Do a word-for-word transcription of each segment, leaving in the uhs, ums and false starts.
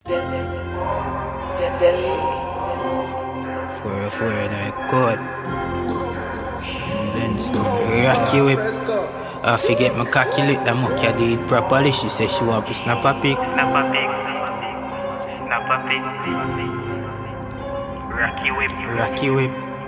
Four oh four in the court. Benstone, Rocky whip. I forget my calculate that muck, I did it properly. She said she want to snap a pic. Snap a pic. Snap a pic. Rocky whip. Rocky whip.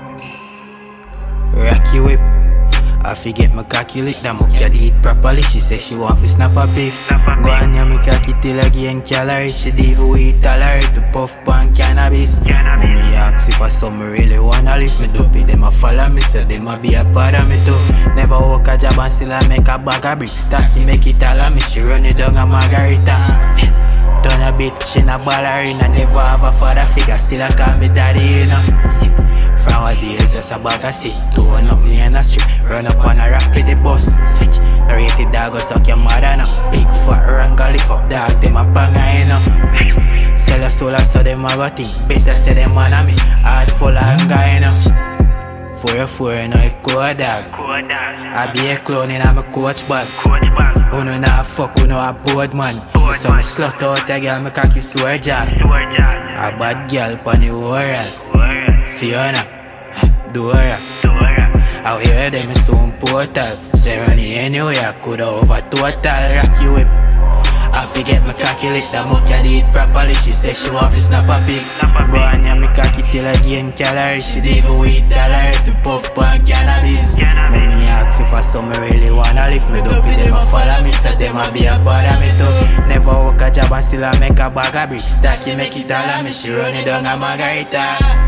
Rocky whip. I forget my calculate that muck, I did it properly. She said she want to snap a pic. Go on, yeah, me cocky till again calories. She did we tolerate to puff pan cannabis. Mommy ask if I some really wanna live me dopey. Them a follow me, so them a be a part of me too. Never work a job and still I make a bag of bricks. Stacky make it all of me, she run it down a margarita. Turn a bitch in a ballerina. Never have a father figure, still I call me daddy, you know. Sick. From our days, just a bag of shit. Turn up me in a strip. Run up on a rap with the bus. Switch. The rated dog go suck your mother now. Big fat run go lift up dog. Them a banger, you know. Rich. Sell a soul so them a go think. Better say them man a me. Heart full of anger, you know. Four oh four, you know, it cold dog. I be a clown in my coach bag. Who know not fuck, who know a board man. So me slut out a girl, me cocky swear job. A bad girl pon the world. Fiona, Dora. Out here them is so portal. They run it anyway, I coulda over total. Rocky whip. I forget my calculate that muck, I did it properly. She said she want to snap a pic. Go on, yeah, me cocky till again calories. She did even weed tolerate to puff pan cannabis. Mommy ask if I some really wanna live me dopey. Them a follow me, so them a be a part of me too. Never work a job and still I make a bag of bricks. Stacky make it all of me, she run it down a margarita.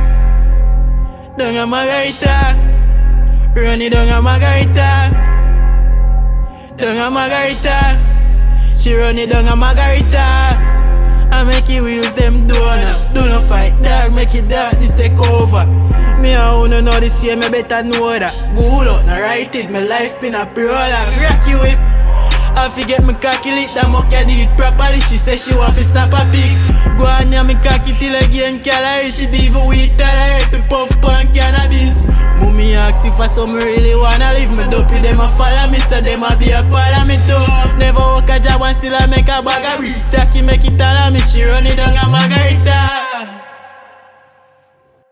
Down a margarita. Run it down a margarita. Down a margarita. She run it down a margarita. I make it wheels them donut. Do not fight dog, make it darkness take over. Me I wanna know this year, me better know that. Good out, now write it, my life been a prologue. Rocky whip. I forget me calculate that muck, I did it properly. She said she want to snap a pic. Go on, yeah, me cocky till again calories. She did even weed tolerate to puff pan cannabis. Mommy ask if I some really wanna live me dopey. Them a follow me, so them a be a part of me too. Never work a job and still I make a bag of bricks. Stacky make it all of me, she run it down a margarita.